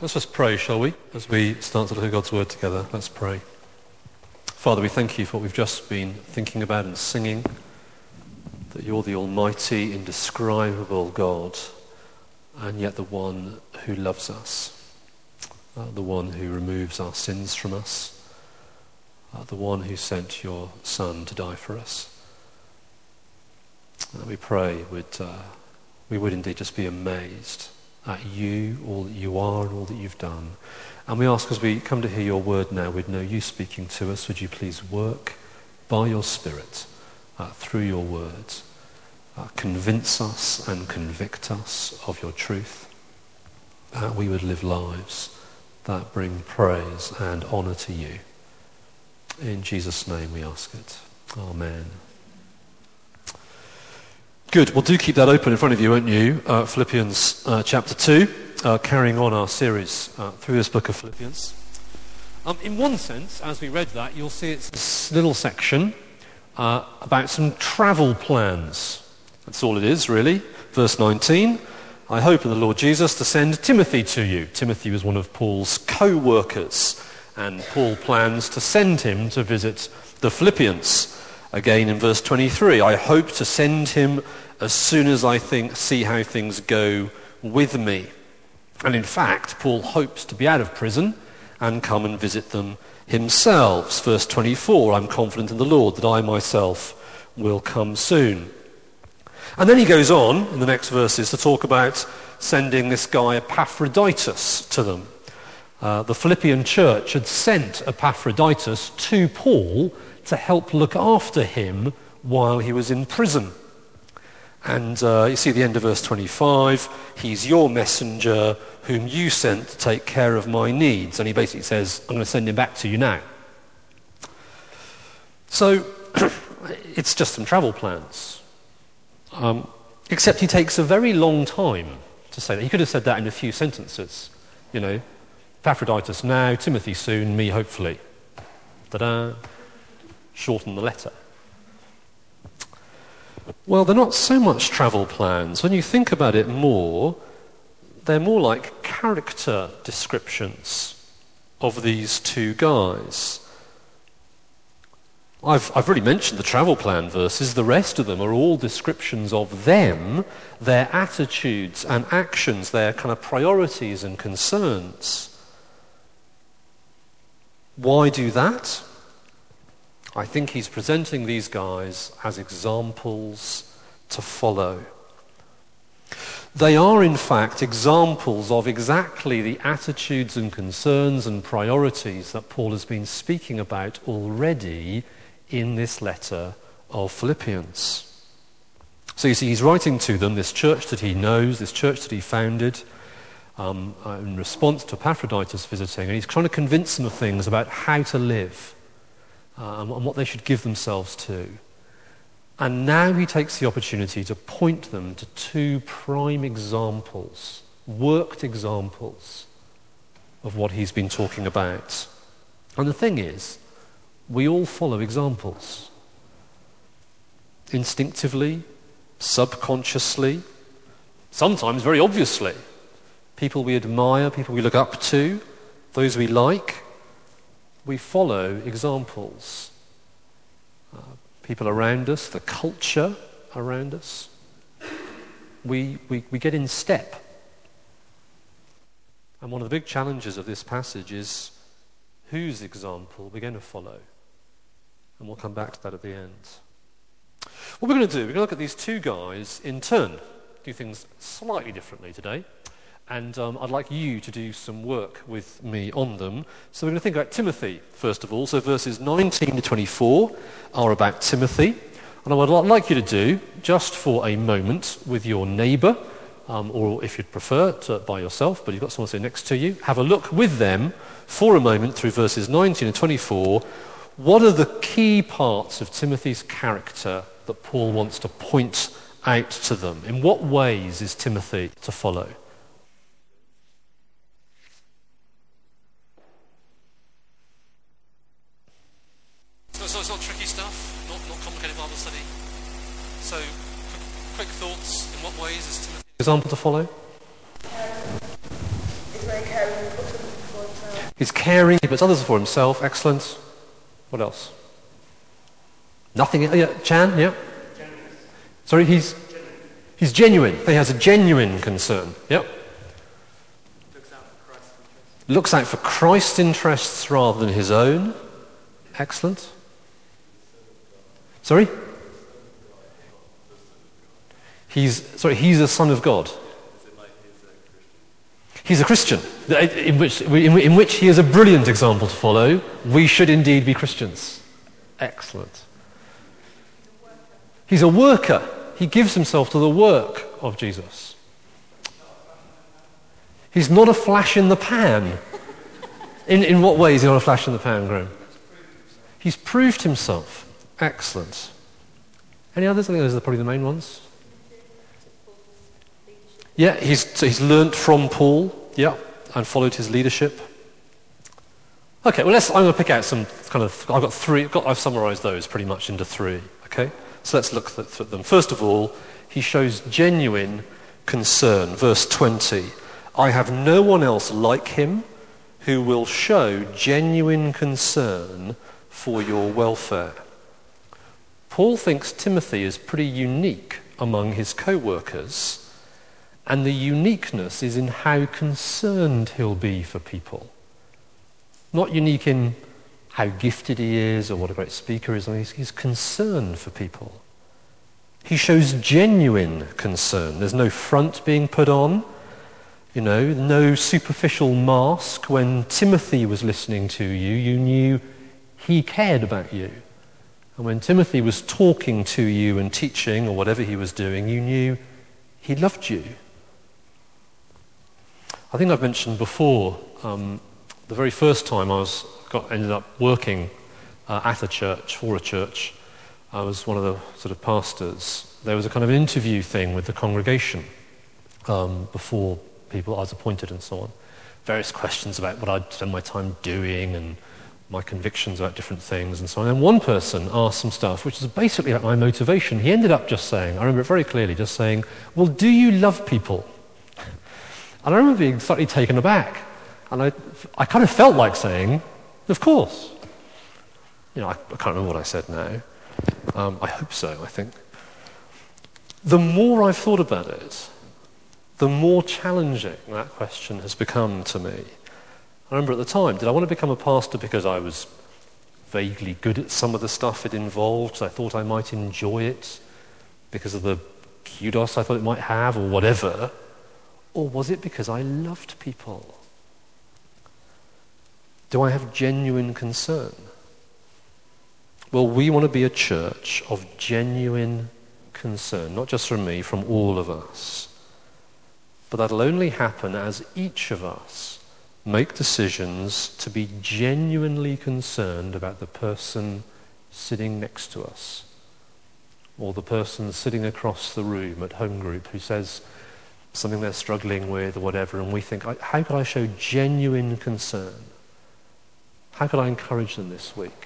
Let's just pray, shall we, as we start to look at God's word together. Let's pray. Father, we thank you for what we've just been thinking about and singing, that you're the almighty, indescribable God, and yet the one who loves us, the one who removes our sins from us, the one who sent your Son to die for us. We pray we would indeed just be amazed at you, all that you are and all that you've done. And we ask as we come to hear your word now, we'd know you speaking to us. Would you please work by your Spirit through your words, convince us and convict us of your truth, that we would live lives that bring praise and honour to you. In Jesus' name we ask it. Amen. Good. Well, do keep that open in front of you, won't you? Philippians chapter 2, carrying on our series through this book of Philippians. In one sense, as we read that, you'll see it's this little section about some travel plans. That's all it is, really. Verse 19, I hope in the Lord Jesus to send Timothy to you. Timothy was one of Paul's co-workers, and Paul plans to send him to visit the Philippians. Again in verse 23, I hope to send him as soon as I see how things go with me. And in fact, Paul hopes to be out of prison and come and visit them himself. Verse 24, I'm confident in the Lord that I myself will come soon. And then he goes on in the next verses to talk about sending this guy Epaphroditus to them. The Philippian church had sent Epaphroditus to Paul to help look after him while he was in prison. And you see at the end of verse 25, he's your messenger whom you sent to take care of my needs. And he basically says, I'm going to send him back to you now. So it's just some travel plans. Except he takes a very long time to say that. He could have said that in a few sentences. You know, Epaphroditus now, Timothy soon, me hopefully. Ta-da. Shorten the letter. Well, they're not so much travel plans. When you think about it more, they're more like character descriptions of these two guys. I've already mentioned the travel plan verses. The rest of them are all descriptions of them, their attitudes and actions, their kind of priorities and concerns. Why do that? I think he's presenting these guys as examples to follow. They are, in fact, examples of exactly the attitudes and concerns and priorities that Paul has been speaking about already in this letter of Philippians. So you see, he's writing to them, this church that he knows, this church that he founded, in response to Epaphroditus visiting, and he's trying to convince them of things about how to live. And what they should give themselves to. And now he takes the opportunity to point them to two prime examples, worked examples of what he's been talking about. And the thing is, we all follow examples. Instinctively, subconsciously, sometimes very obviously. People we admire, people we look up to, those we like. We follow examples. People around us, the culture around us. We get in step. And one of the big challenges of this passage is whose example we're going to follow. And we'll come back to that at the end. What we're going to do, we're going to look at these two guys in turn, do things slightly differently today. And I'd like you to do some work with me on them. So we're going to think about Timothy, first of all. So verses 19 to 24 are about Timothy. And what I'd like you to do, just for a moment, with your neighbour, or if you'd prefer, by yourself, but you've got someone sitting next to you, have a look with them for a moment through verses 19 and 24. What are the key parts of Timothy's character that Paul wants to point out to them? In what ways is Timothy to follow? So it's not tricky stuff, not complicated Bible study. So, quick thoughts. In what ways is Timothy an example to follow? It's very He's caring, he puts others before himself. Excellent. What else? Nothing. Yeah, Chan, yeah? Sorry, he's genuine. He has a genuine concern. Yep. Looks out for Christ's interests rather than his own. Excellent. Sorry? He's a son of God. He's a Christian, in which he is a brilliant example to follow. We should indeed be Christians. Excellent. He's a worker. He gives himself to the work of Jesus. He's not a flash in the pan. In what way is he not a flash in the pan, Graham? He's proved himself. Excellent. Any others? I think those are probably the main ones. Yeah, he's learnt from Paul, yeah, and followed his leadership. Okay, well, I'm going to pick out some kind of, I've summarised those pretty much into three, okay? So let's look at them. First of all, he shows genuine concern. Verse 20, I have no one else like him who will show genuine concern for your welfare. Paul thinks Timothy is pretty unique among his co-workers, and the uniqueness is in how concerned he'll be for people. Not unique in how gifted he is or what a great speaker he is. I mean, he's concerned for people. He shows genuine concern. There's no front being put on, no superficial mask. When Timothy was listening to you, you knew he cared about you. And when Timothy was talking to you and teaching or whatever he was doing, you knew he loved you. I think I've mentioned before, the very first time I ended up working at a church, for a church, I was one of the sort of pastors. There was a kind of an interview thing with the congregation before I was appointed and so on. Various questions about what I'd spend my time doing and my convictions about different things and so on. And one person asked some stuff which is basically about my motivation. He ended up just saying, I remember it very clearly, just saying, well, do you love people? And I remember being slightly taken aback. And I kind of felt like saying, of course. I can't remember what I said now. I hope so, I think. The more I've thought about it, the more challenging that question has become to me. I remember at the time, did I want to become a pastor because I was vaguely good at some of the stuff it involved, so I thought I might enjoy it because of the kudos I thought it might have or whatever? Or was it because I loved people? Do I have genuine concern? Well, we want to be a church of genuine concern, not just from me, from all of us. But that'll only happen as each of us make decisions to be genuinely concerned about the person sitting next to us, or the person sitting across the room at home group who says something they're struggling with or whatever, and we think, how could I show genuine concern? How could I encourage them this week?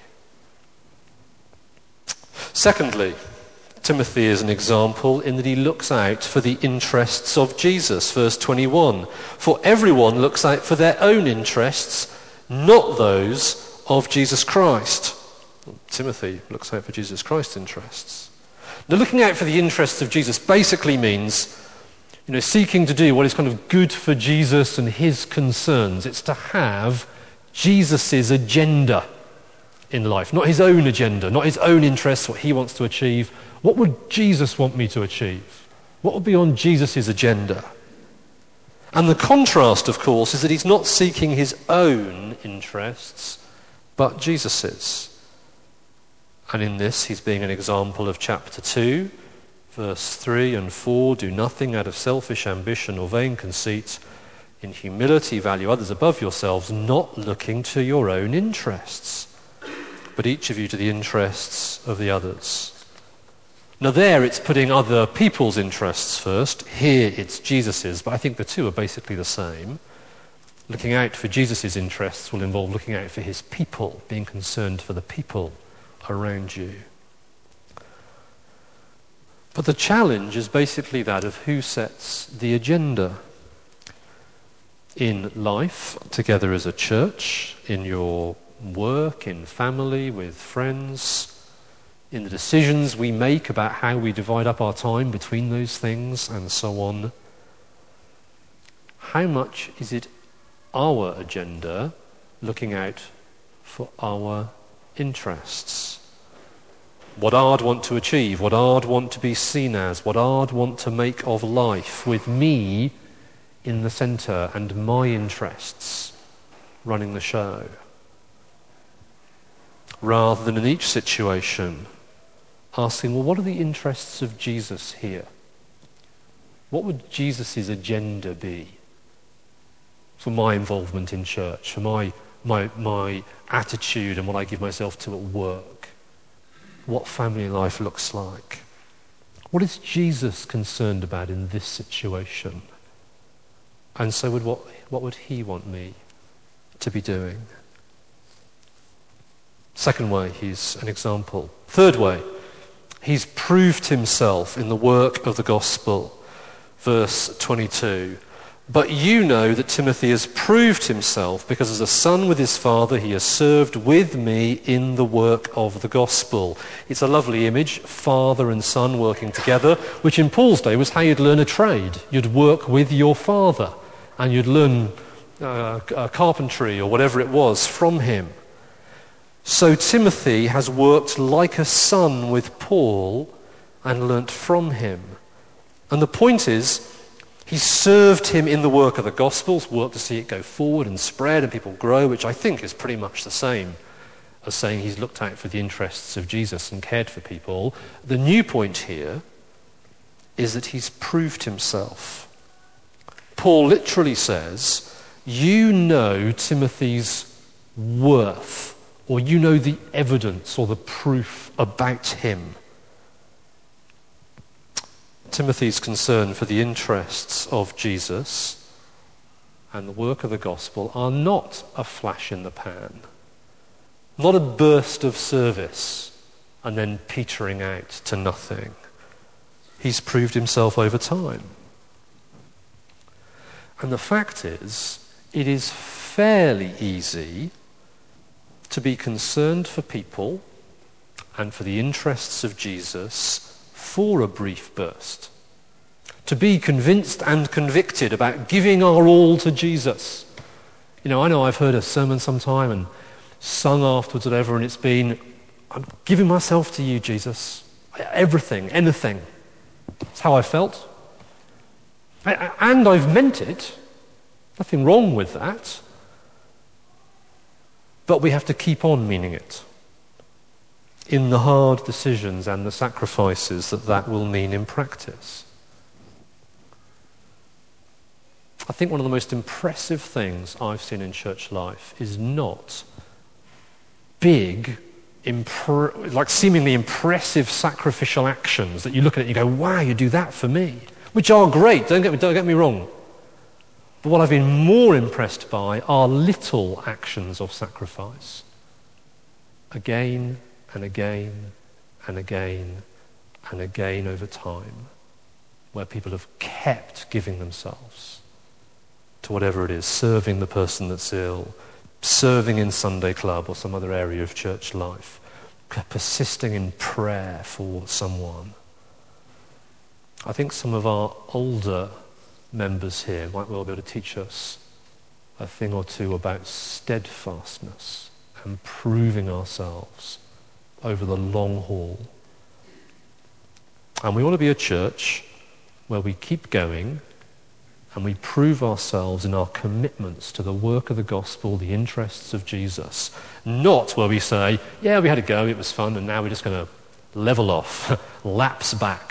Secondly, Timothy is an example in that he looks out for the interests of Jesus. Verse 21, for everyone looks out for their own interests, not those of Jesus Christ. Timothy looks out for Jesus Christ's interests. Now, looking out for the interests of Jesus basically means, seeking to do what is kind of good for Jesus and his concerns. It's to have Jesus' agenda in life, not his own agenda, not his own interests, what he wants to achieve. What would Jesus want me to achieve? What would be on Jesus' agenda? And the contrast, of course, is that he's not seeking his own interests, but Jesus's. And in this, he's being an example of chapter 2, verse 3 and 4, do nothing out of selfish ambition or vain conceit. In humility, value others above yourselves, not looking to your own interests, but each of you to the interests of the others. Now there it's putting other people's interests first. Here it's Jesus's, but I think the two are basically the same. Looking out for Jesus's interests will involve looking out for his people, being concerned for the people around you. But the challenge is basically that of who sets the agenda. in life, together as a church, in your work, in family, with friends, in the decisions we make about how we divide up our time between those things and so on. How much is it our agenda looking out for our interests? What I'd want to achieve, what I'd want to be seen as, what I'd want to make of life, with me in the centre and my interests running the show. Rather than in each situation asking, well, what are the interests of Jesus here? What would Jesus' agenda be for my involvement in church, for my attitude and what I give myself to at work? What family life looks like? What is Jesus concerned about in this situation? And so what would he want me to be doing? Second way, he's an example. Third way, he's proved himself in the work of the gospel. Verse 22. But you know that Timothy has proved himself, because as a son with his father he has served with me in the work of the gospel. It's a lovely image, father and son working together, which in Paul's day was how you'd learn a trade. You'd work with your father and you'd learn carpentry or whatever it was from him. So Timothy has worked like a son with Paul and learnt from him. And the point is, he served him in the work of the Gospels, worked to see it go forward and spread and people grow, which I think is pretty much the same as saying he's looked out for the interests of Jesus and cared for people. The new point here is that he's proved himself. Paul literally says, you know Timothy's worth, or you know the evidence or the proof about him. Timothy's concern for the interests of Jesus and the work of the gospel are not a flash in the pan, not a burst of service and then petering out to nothing. He's proved himself over time. And the fact is, it is fairly easy to be concerned for people and for the interests of Jesus for a brief burst, to be convinced and convicted about giving our all to Jesus. I know I've heard a sermon sometime and sung afterwards, whatever, and it's been, I'm giving myself to you, Jesus. Everything, anything. That's how I felt. And I've meant it. Nothing wrong with that. But we have to keep on meaning it in the hard decisions and the sacrifices that will mean in practice. I think one of the most impressive things I've seen in church life is not big, like seemingly impressive sacrificial actions that you look at it and you go, wow, you do that for me, which are great, don't get me wrong. But what I've been more impressed by are little actions of sacrifice. Again and again and again and again over time, where people have kept giving themselves to whatever it is, serving the person that's ill, serving in Sunday club or some other area of church life, persisting in prayer for someone. I think some of our older members here might well be able to teach us a thing or two about steadfastness and proving ourselves over the long haul. And we want to be a church where we keep going and we prove ourselves in our commitments to the work of the gospel, the interests of Jesus. Not where we say, yeah, we had a go, it was fun, and now we're just going to level off, lapse back,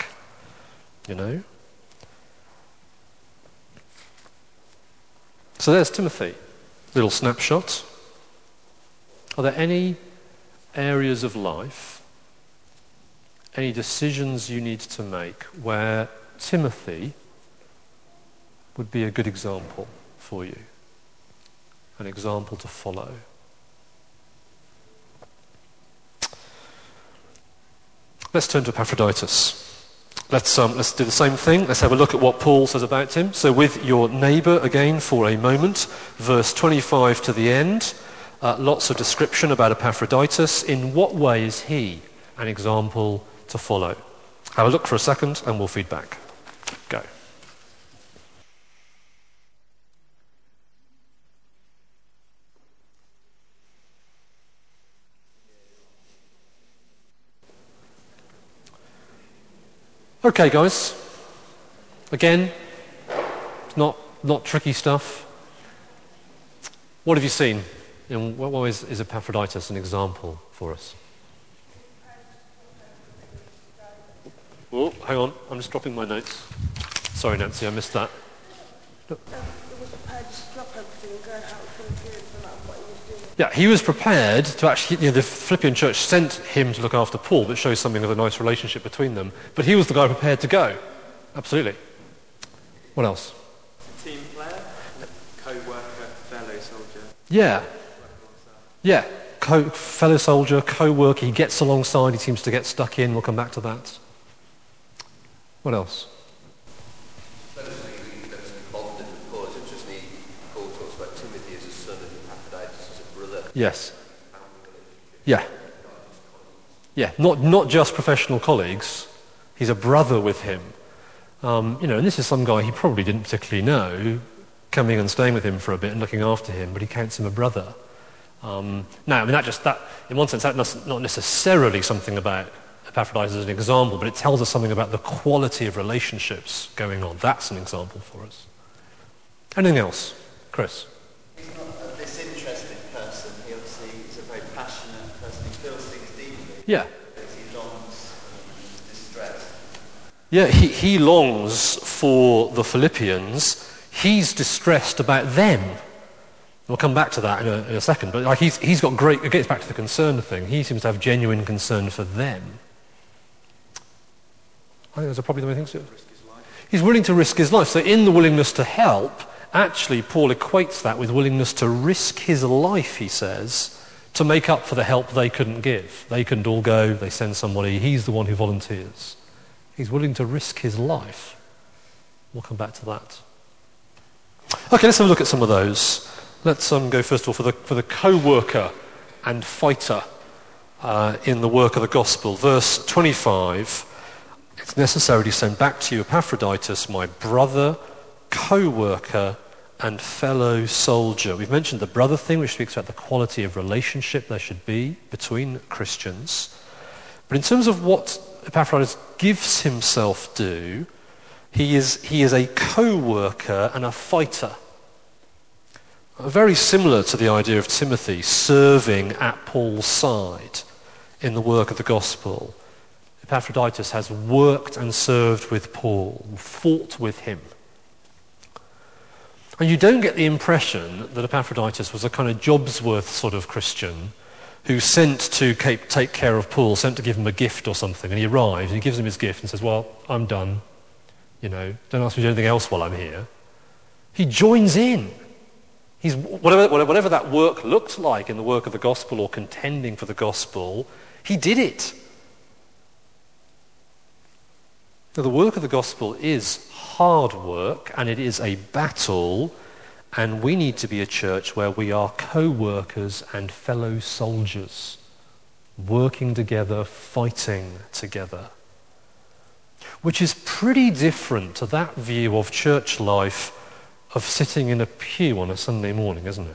So there's Timothy, little snapshot. Are there any areas of life, any decisions you need to make where Timothy would be a good example for you, an example to follow? Let's turn to Epaphroditus. Let's do the same thing. Let's have a look at what Paul says about him. So with your neighbour again for a moment, verse 25 to the end, lots of description about Epaphroditus. In what way is he an example to follow? Have a look for a second and we'll feed back. Go. Okay, guys. Again, not tricky stuff. What have you seen? In what way is Epaphroditus an example for us? Oh, hang on. I'm just dropping my notes. Sorry, Nancy, I missed that. Yeah, he was prepared to actually, the Philippian church sent him to look after Paul, which shows something of a nice relationship between them. But he was the guy prepared to go. Absolutely. What else? Team player, co-worker, fellow soldier. Yeah. Yeah. Fellow soldier, co-worker, he gets alongside, he seems to get stuck in. We'll come back to that. What else? Yes. Yeah. Yeah. Not just professional colleagues. He's a brother with him. And this is some guy he probably didn't particularly know, coming and staying with him for a bit and looking after him, but he counts him a brother. Now, I mean, that in one sense, that's not necessarily something about Epaphroditus as an example, but it tells us something about the quality of relationships going on. That's an example for us. Anything else? Chris? He's not a disinterested person. He obviously is a very passionate person. He feels things deeply. Yeah. He longs and is distressed. Yeah, he longs for the Philippians. He's distressed about them. We'll come back to that in a second. But he's got great... It gets back to the concern thing. He seems to have genuine concern for them. I think that's probably the main thing to do. He's willing to risk his life. So in the willingness to help, actually Paul equates that with willingness to risk his life, he says, to make up for the help they couldn't give. They couldn't all go, they send somebody, he's the one who volunteers. He's willing to risk his life. We'll come back to that. Okay, let's have a look at some of those. Let's go first of all for the co-worker and fighter in the work of the gospel. Verse 25, it's necessarily sent back to you, Epaphroditus, my brother, co-worker and fellow soldier. We've mentioned the brother thing, which speaks about the quality of relationship there should be between Christians. But in terms of what Epaphroditus gives himself do, he is a co-worker and a fighter. Very similar to the idea of Timothy serving at Paul's side in the work of the gospel. Epaphroditus has worked and served with Paul, fought with him. And you don't get the impression that Epaphroditus was a kind of Jobsworth sort of Christian who's sent to take care of Paul, sent to give him a gift or something, and he arrives and he gives him his gift and says, well, I'm done. Don't ask me to do anything else while I'm here. He joins in. He's whatever that work looked like in the work of the gospel or contending for the gospel, he did it. Now, the work of the gospel is hard work and it is a battle, and we need to be a church where we are co-workers and fellow soldiers, working together, fighting together, which is pretty different to that view of church life of sitting in a pew on a Sunday morning, isn't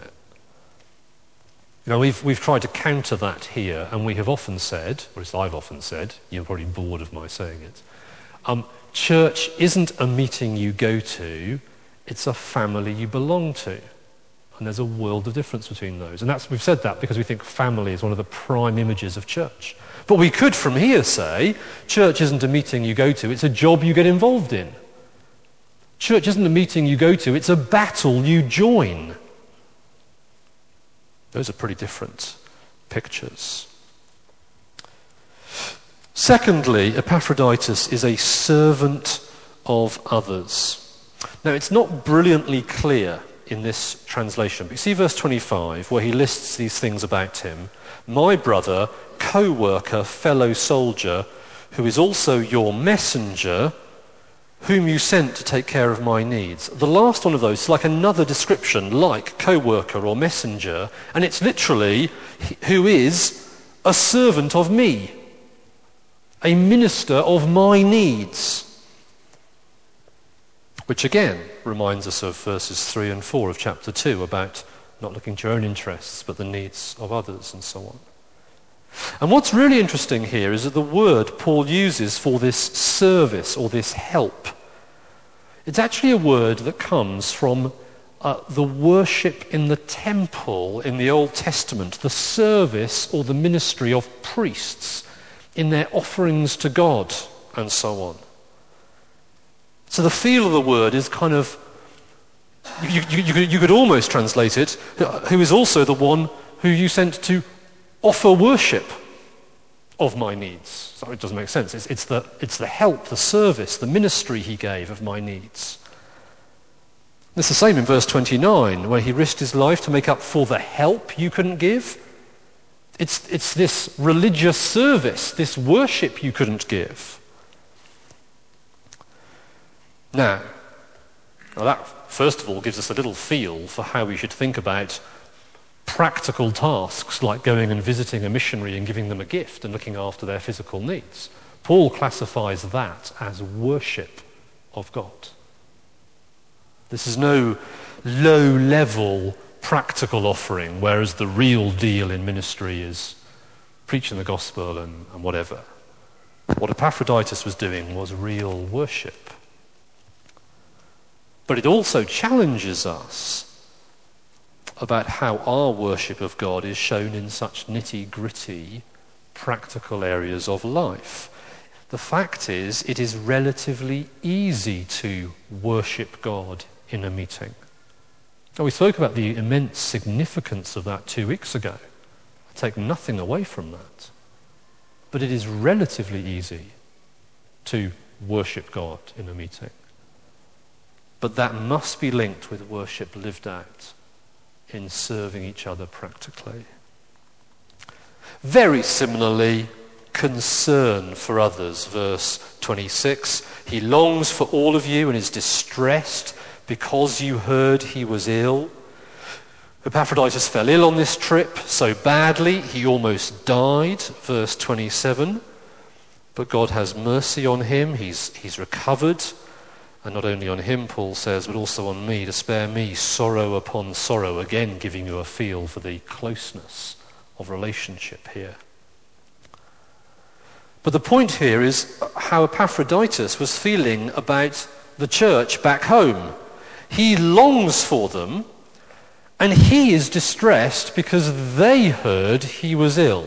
it? We've tried to counter that here, and we have often said, or at least I've often said, you're probably bored of my saying it, church isn't a meeting you go to, it's a family you belong to. And there's a world of difference between those. And we've said that because we think family is one of the prime images of church. But we could from here say, church isn't a meeting you go to, it's a job you get involved in. Church isn't a meeting you go to, it's a battle you join. Those are pretty different pictures. Secondly, Epaphroditus is a servant of others. Now, it's not brilliantly clear in this translation, but you see verse 25 where he lists these things about him. My brother, co-worker, fellow soldier, who is also your messenger, whom you sent to take care of my needs. The last one of those is like another description, like co-worker or messenger, and it's literally who is a servant of me, a minister of my needs. Which again reminds us of verses 3 and 4 of chapter 2 about not looking to your own interests but the needs of others and so on. And what's really interesting here is that the word Paul uses for this service or this help, it's actually a word that comes from the worship in the temple in the Old Testament, the service or the ministry of priests in their offerings to God and so on. So the feel of the word is kind of, you could almost translate it, who is also the one who you sent to offer worship of my needs. So it doesn't make sense. It's the help, the service, the ministry he gave of my needs. It's the same in verse 29, where he risked his life to make up for the help you couldn't give. It's this religious service, this worship you couldn't give. Now that, first of all, gives us a little feel for how we should think about practical tasks like going and visiting a missionary and giving them a gift and looking after their physical needs. Paul classifies that as worship of God. This is no low-level practical offering, whereas the real deal in ministry is preaching the gospel and whatever. What Epaphroditus was doing was real worship. But it also challenges us about how our worship of God is shown in such nitty-gritty, practical areas of life. The fact is, it is relatively easy to worship God in a meeting. Now, we spoke about the immense significance of that 2 weeks ago. I take nothing away from that. But it is relatively easy to worship God in a meeting. But that must be linked with worship lived out in serving each other practically. Very similarly, concern for others. Verse 26, he longs for all of you and is distressed because you heard he was ill. Epaphroditus fell ill on this trip so badly he almost died. Verse 27, but God has mercy on him. He's recovered. And not only on him, Paul says, but also on me, to spare me sorrow upon sorrow, again giving you a feel for the closeness of relationship here. But the point here is how Epaphroditus was feeling about the church back home. He longs for them, and he is distressed because they heard he was ill.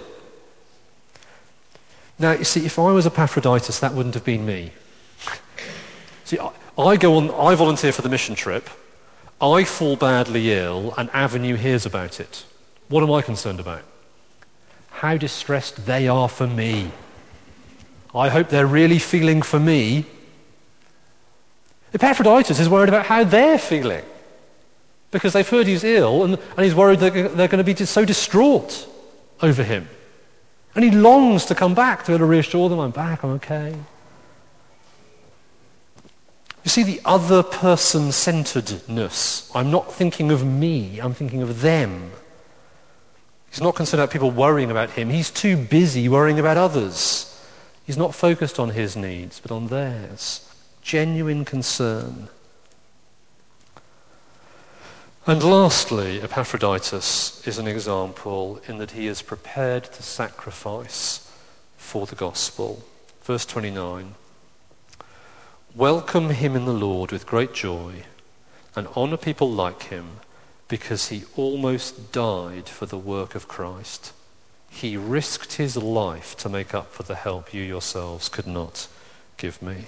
Now, you see, if I was Epaphroditus, that wouldn't have been me. See, I volunteer for the mission trip, I fall badly ill, and Avenue hears about it. What am I concerned about? How distressed they are for me. I hope they're really feeling for me. Epaphroditus is worried about how they're feeling, because they've heard he's ill, and he's worried that they're going to be so distraught over him. And he longs to come back to be able to reassure them, I'm back, I'm okay. You see the other person-centeredness. I'm not thinking of me, I'm thinking of them. He's not concerned about people worrying about him. He's too busy worrying about others. He's not focused on his needs, but on theirs. Genuine concern. And lastly, Epaphroditus is an example in that he is prepared to sacrifice for the gospel. Verse 29. Welcome him in the Lord with great joy and honor people like him, because he almost died for the work of Christ. He risked his life to make up for the help you yourselves could not give me.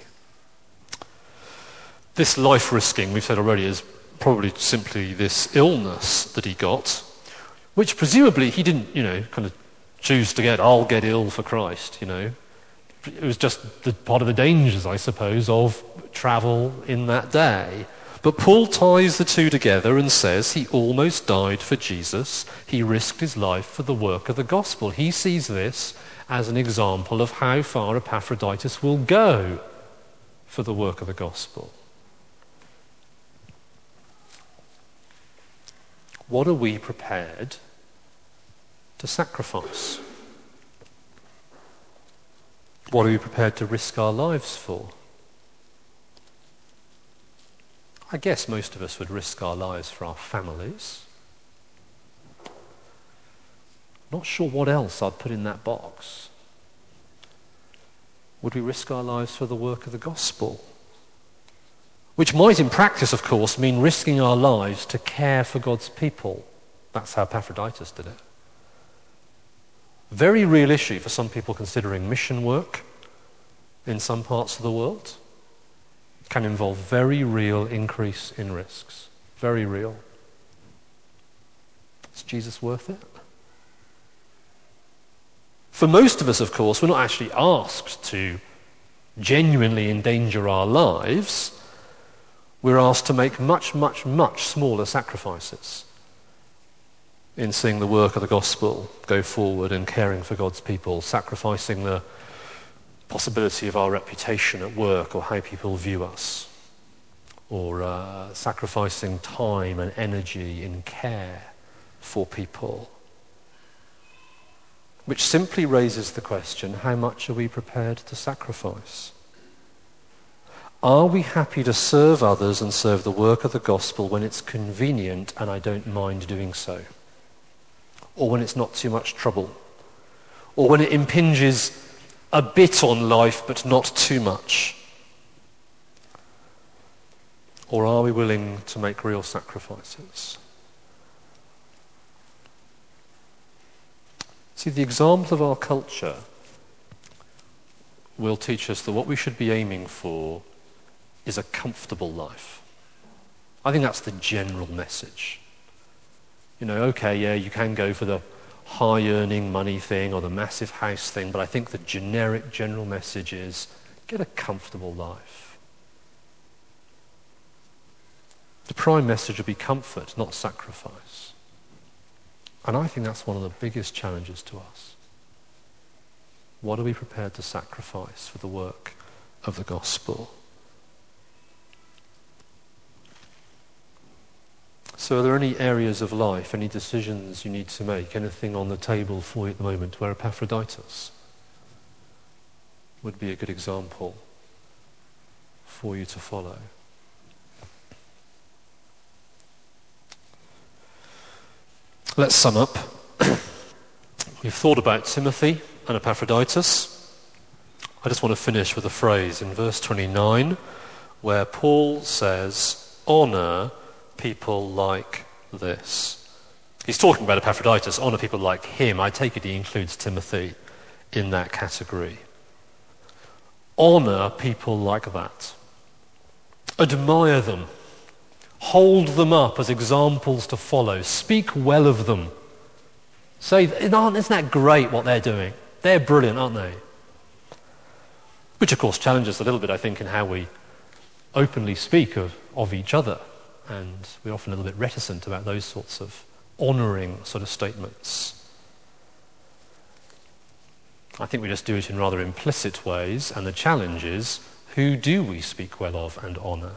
This life risking, we've said already, is probably simply this illness that he got, which presumably he didn't, kind of choose to get. I'll get ill for Christ, It was just part of the dangers, I suppose, of travel in that day. But Paul ties the two together and says he almost died for Jesus. He risked his life for the work of the gospel. He sees this as an example of how far Epaphroditus will go for the work of the gospel. What are we prepared to sacrifice? What are we prepared to risk our lives for? I guess most of us would risk our lives for our families. Not sure what else I'd put in that box. Would we risk our lives for the work of the gospel? Which might in practice, of course, mean risking our lives to care for God's people. That's how Epaphroditus did it. Very real issue for some people considering mission work in some parts of the world. Can involve very real increase in risks. Very real. Is Jesus worth it? For most of us, of course, we're not actually asked to genuinely endanger our lives. We're asked to make much, much, much smaller sacrifices in seeing the work of the gospel go forward and caring for God's people, sacrificing the possibility of our reputation at work or how people view us, or sacrificing time and energy in care for people. Which simply raises the question, how much are we prepared to sacrifice? Are we happy to serve others and serve the work of the gospel when it's convenient and I don't mind doing so? Or when it's not too much trouble? Or when it impinges a bit on life but not too much? Or are we willing to make real sacrifices? See, the example of our culture will teach us that what we should be aiming for is a comfortable life. I think that's the general message. You know, okay, yeah, you can go for the high-earning money thing or the massive house thing, but I think the generic, general message is get a comfortable life. The prime message would be comfort, not sacrifice. And I think that's one of the biggest challenges to us. What are we prepared to sacrifice for the work of the gospel? So are there any areas of life, any decisions you need to make, anything on the table for you at the moment where Epaphroditus would be a good example for you to follow? Let's sum up. We've thought about Timothy and Epaphroditus. I just want to finish with a phrase in verse 29 where Paul says, "Honour people like this." He's talking about Epaphroditus, honour people like him. I take it he includes Timothy in that category. Honour people like that. Admire them. Hold them up as examples to follow. Speak well of them. Say, isn't that great what they're doing? They're brilliant, aren't they? Which, of course, challenges a little bit, I think, in how we openly speak of each other. And we're often a little bit reticent about those sorts of honouring sort of statements. I think we just do it in rather implicit ways, and the challenge is, who do we speak well of and honour?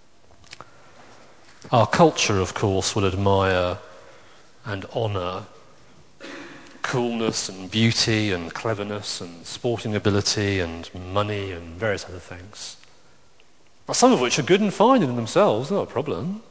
Our culture, of course, will admire and honour coolness and beauty and cleverness and sporting ability and money and various other things. Some of which are good and fine in themselves, not a problem.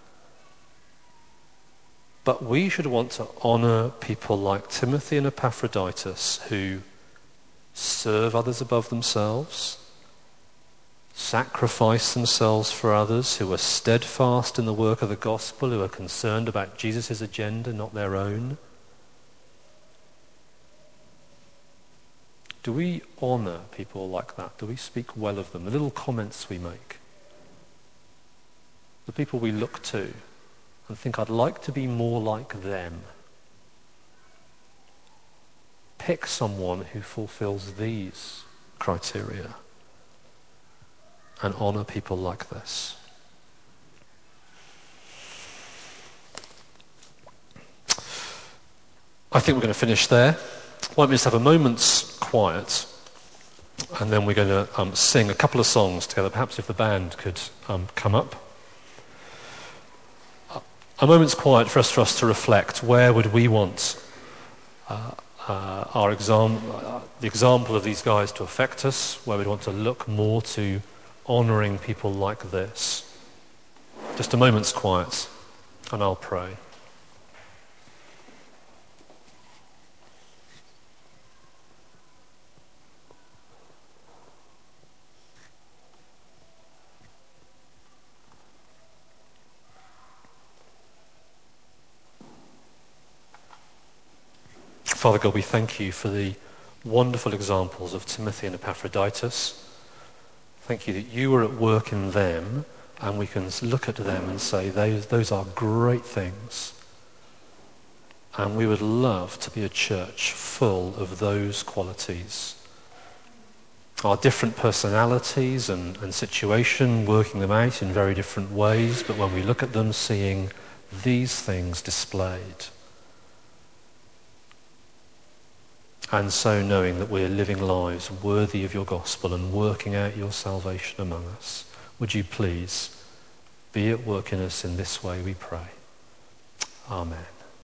But we should want to honour people like Timothy and Epaphroditus who serve others above themselves, sacrifice themselves for others, who are steadfast in the work of the gospel, who are concerned about Jesus' agenda, not their own. Do we honour people like that? Do we speak well of them? The little comments we make. The people we look to and think, I'd like to be more like them. Pick someone who fulfills these criteria and honour people like this. I think we're going to finish there Why don't we just have a moment's quiet, and then we're going to sing a couple of songs together. Perhaps if the band could come up. A moment's quiet for us to reflect. Where would we want the example of these guys to affect us? Where we'd want to look more to honouring people like this? Just a moment's quiet, and I'll pray. Father God, we thank you for the wonderful examples of Timothy and Epaphroditus. Thank you that you were at work in them, and we can look at them and say, those are great things. And we would love to be a church full of those qualities. Our different personalities and situation, working them out in very different ways, but when we look at them, seeing these things displayed. And so knowing that we're living lives worthy of your gospel and working out your salvation among us. Would you please be at work in us in this way, we pray. Amen.